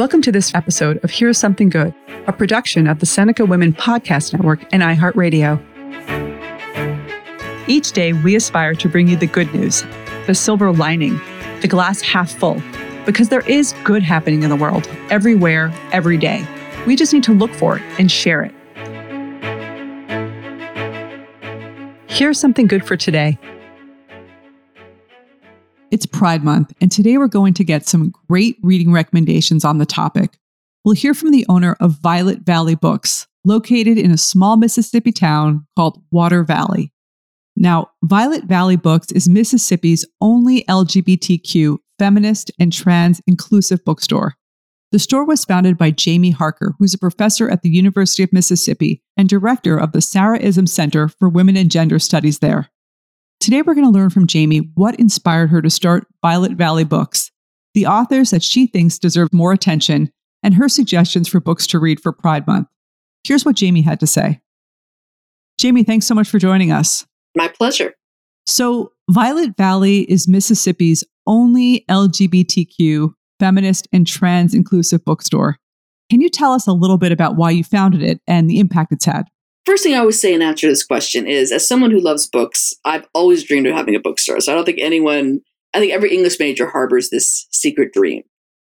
Welcome to this episode of Here's Something Good, a production of the Seneca Women Podcast Network and iHeartRadio. Each day, we aspire to bring you the good news, the silver lining, the glass half full, because there is good happening in the world, everywhere, every day. We just need to look for it and share it. Here's something good for today. It's Pride Month, and today we're going to get some great reading recommendations on the topic. We'll hear from the owner of Violet Valley Books, located in a small Mississippi town called Water Valley. Now, Violet Valley Books is Mississippi's only LGBTQ, feminist, and trans-inclusive bookstore. The store was founded by Jamie Harker, who's a professor at the University of Mississippi and director of the Sarah Ism Center for Women and Gender Studies there. Today, we're going to learn from Jamie what inspired her to start Violet Valley Books, the authors that she thinks deserve more attention, and her suggestions for books to read for Pride Month. Here's what Jamie had to say. Jamie, thanks so much for joining us. My pleasure. So, Violet Valley is Mississippi's only LGBTQ, feminist, and trans-inclusive bookstore. Can you tell us a little bit about why you founded it and the impact it's had? First thing I always say in answer to this question is, as someone who loves books, I've always dreamed of having a bookstore. So I think every English major harbors this secret dream.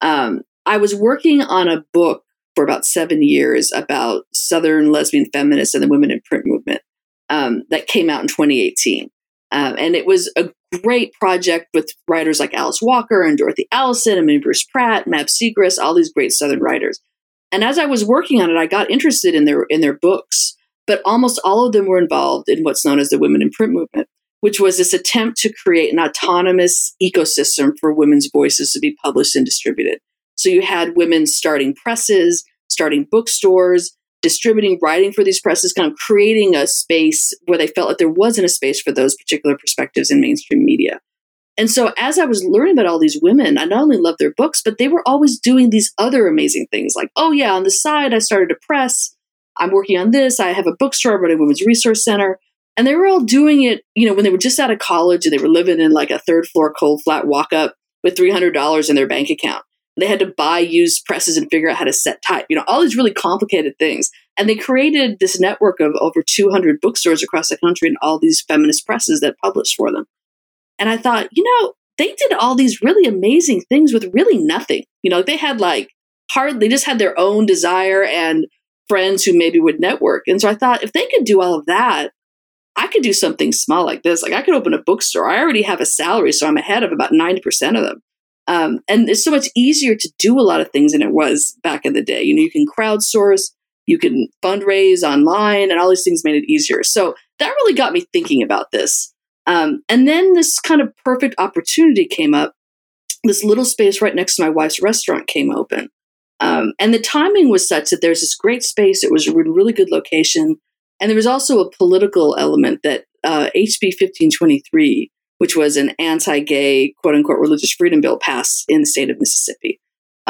I was working on a book for about 7 years about Southern lesbian feminists and the women in print movement that came out in 2018. And it was a great project with writers like Alice Walker and Dorothy Allison and Bruce Pratt, Mab Segrest, all these great Southern writers. And as I was working on it, I got interested in their books, but almost all of them were involved in what's known as the women in print movement, which was this attempt to create an autonomous ecosystem for women's voices to be published and distributed. So you had women starting presses, starting bookstores, distributing writing for these presses, kind of creating a space where they felt like there wasn't a space for those particular perspectives in mainstream media. And so as I was learning about all these women, I not only loved their books, but they were always doing these other amazing things like, oh yeah, on the side, I started a press. I'm working on this. I have a bookstore, but a women's resource center. And they were all doing it, when they were just out of college and they were living in like a third floor cold flat walk up with $300 in their bank account. They had to buy used presses and figure out how to set type, all these really complicated things. And they created this network of over 200 bookstores across the country and all these feminist presses that published for them. And I thought, they did all these really amazing things with really nothing. They had they just had their own desire and friends who maybe would network. And so I thought, if they could do all of that, I could do something small like this. Like I could open a bookstore. I already have a salary, so I'm ahead of about 90% of them. And it's so much easier to do a lot of things than it was back in the day. You can crowdsource, you can fundraise online, and all these things made it easier. So that really got me thinking about this. And then this kind of perfect opportunity came up. This little space right next to my wife's restaurant came open. And the timing was such that there's this great space. It was a really good location. And there was also a political element that HB 1523, which was an anti-gay, quote-unquote, religious freedom bill passed in the state of Mississippi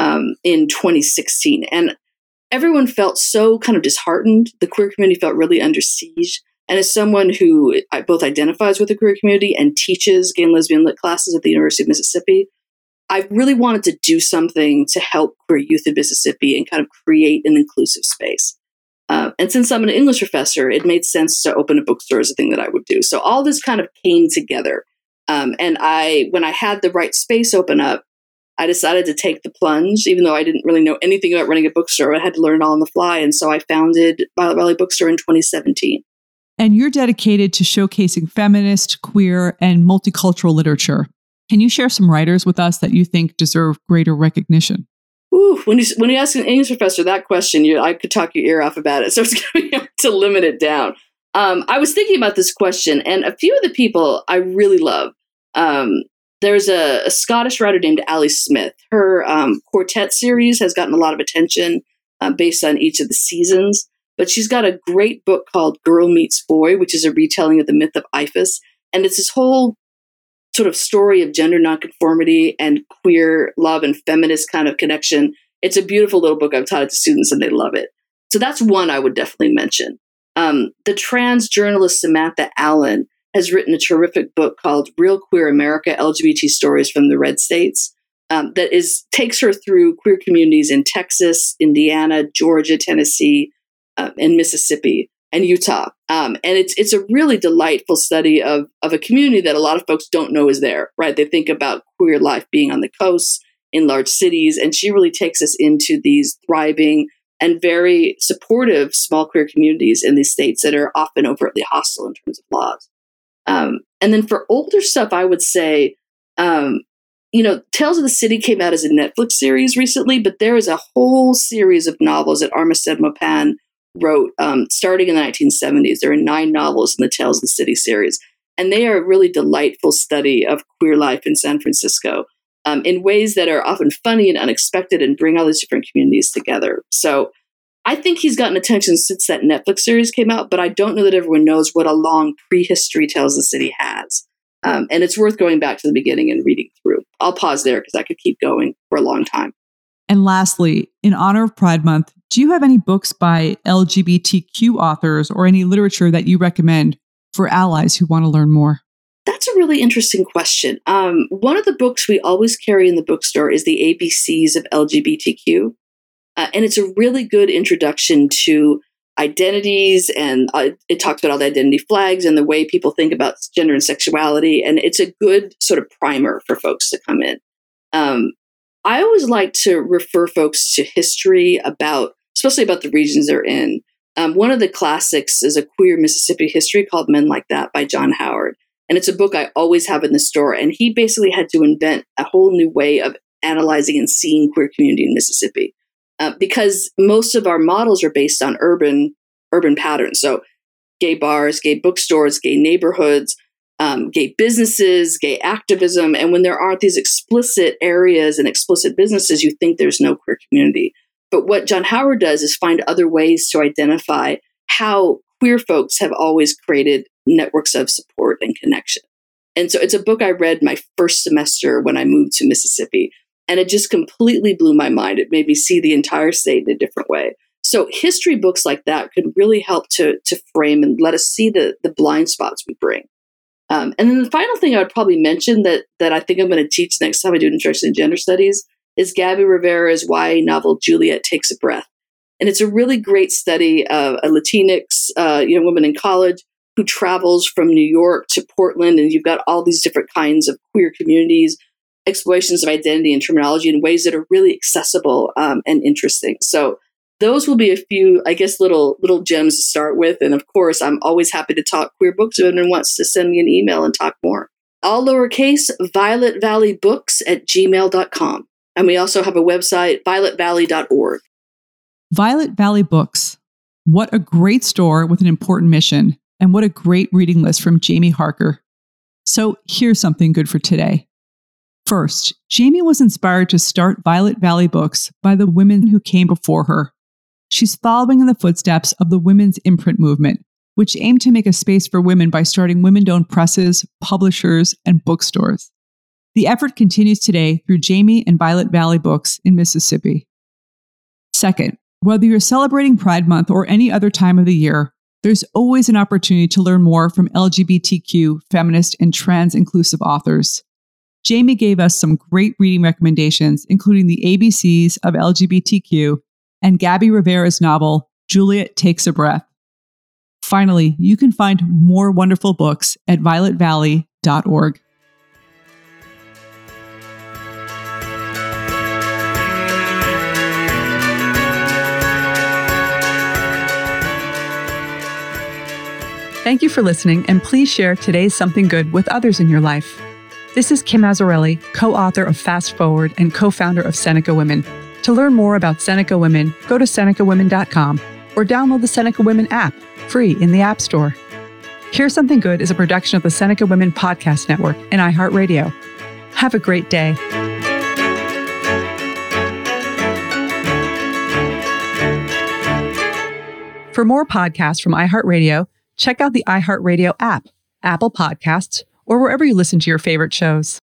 in 2016. And everyone felt so kind of disheartened. The queer community felt really under siege. And as someone who both identifies with the queer community and teaches gay and lesbian lit classes at the University of Mississippi, I really wanted to do something to help queer youth in Mississippi and kind of create an inclusive space. And since I'm an English professor, it made sense to open a bookstore as a thing that I would do. So all this kind of came together. And when I had the right space open up, I decided to take the plunge, even though I didn't really know anything about running a bookstore. I had to learn it all on the fly. And so I founded Violet Valley Bookstore in 2017. And you're dedicated to showcasing feminist, queer, and multicultural literature. Can you share some writers with us that you think deserve greater recognition? Ooh, when you ask an English professor that question, I could talk your ear off about it. So it's going to be hard to limit it down. I was thinking about this question, and a few of the people I really love. There's a Scottish writer named Ali Smith. Her quartet series has gotten a lot of attention based on each of the seasons. But she's got a great book called Girl Meets Boy, which is a retelling of the myth of Iphis. And it's this whole sort of story of gender nonconformity and queer love and feminist kind of connection. It's a beautiful little book. I've taught it to students and they love it. So that's one I would definitely mention. The trans journalist Samantha Allen has written a terrific book called Real Queer America, LGBT Stories from the Red States. takes her through queer communities in Texas, Indiana, Georgia, Tennessee, and Mississippi and Utah. And it's a really delightful study of a community that a lot of folks don't know is there, right? They think about queer life being on the coast, in large cities, and she really takes us into these thriving and very supportive small queer communities in these states that are often overtly hostile in terms of laws. And then for older stuff, I would say, Tales of the City came out as a Netflix series recently, but there is a whole series of novels that Armistead Maupin wrote starting in the 1970s. There are 9 novels in the Tales of the City series, and they are a really delightful study of queer life in San Francisco in ways that are often funny and unexpected and bring all these different communities together. So I think he's gotten attention since that Netflix series came out, but I don't know that everyone knows what a long prehistory Tales of the City has. And it's worth going back to the beginning and reading through. I'll pause there because I could keep going for a long time. And lastly, in honor of Pride Month, do you have any books by LGBTQ authors or any literature that you recommend for allies who want to learn more? That's a really interesting question. One of the books we always carry in the bookstore is The ABCs of LGBTQ. And it's a really good introduction to identities, and it talks about all the identity flags and the way people think about gender and sexuality. And it's a good sort of primer for folks to come in. I always like to refer folks to history especially about the regions they're in. One of the classics is a queer Mississippi history called Men Like That by John Howard. And it's a book I always have in the store. And he basically had to invent a whole new way of analyzing and seeing queer community in Mississippi. Because most of our models are based on urban patterns. So gay bars, gay bookstores, gay neighborhoods, gay businesses, gay activism. And when there aren't these explicit areas and explicit businesses, you think there's no queer community. But what John Howard does is find other ways to identify how queer folks have always created networks of support and connection. And so it's a book I read my first semester when I moved to Mississippi. And it just completely blew my mind. It made me see the entire state in a different way. So history books like that could really help to frame and let us see the blind spots we bring. And then the final thing I would probably mention that I think I'm going to teach next time I do an introduction to gender studies is Gabby Rivera's YA novel, Juliet Takes a Breath. And it's a really great study of a Latinx young woman in college who travels from New York to Portland. And you've got all these different kinds of queer communities, explorations of identity and terminology in ways that are really accessible and interesting. So those will be a few, I guess, little gems to start with. And of course, I'm always happy to talk queer books if anyone wants to send me an email and talk more. All lowercase, violetvalley.books@gmail.com. And we also have a website, violetvalley.org. Violet Valley Books. What a great store with an important mission. And what a great reading list from Jamie Harker. So here's something good for today. First, Jamie was inspired to start Violet Valley Books by the women who came before her. She's following in the footsteps of the women's imprint movement, which aimed to make a space for women by starting women-owned presses, publishers, and bookstores. The effort continues today through Jamie and Violet Valley Books in Mississippi. Second, whether you're celebrating Pride Month or any other time of the year, there's always an opportunity to learn more from LGBTQ, feminist, and trans-inclusive authors. Jamie gave us some great reading recommendations, including the ABCs of LGBTQ and Gabby Rivera's novel, Juliet Takes a Breath. Finally, you can find more wonderful books at violetvalley.org. Thank you for listening, and please share today's Something Good with others in your life. This is Kim Azzarelli, co-author of Fast Forward and co-founder of Seneca Women. To learn more about Seneca Women, go to senecawomen.com or download the Seneca Women app, free in the App Store. Here's Something Good is a production of the Seneca Women Podcast Network and iHeartRadio. Have a great day. For more podcasts from iHeartRadio, check out the iHeartRadio app, Apple Podcasts, or wherever you listen to your favorite shows.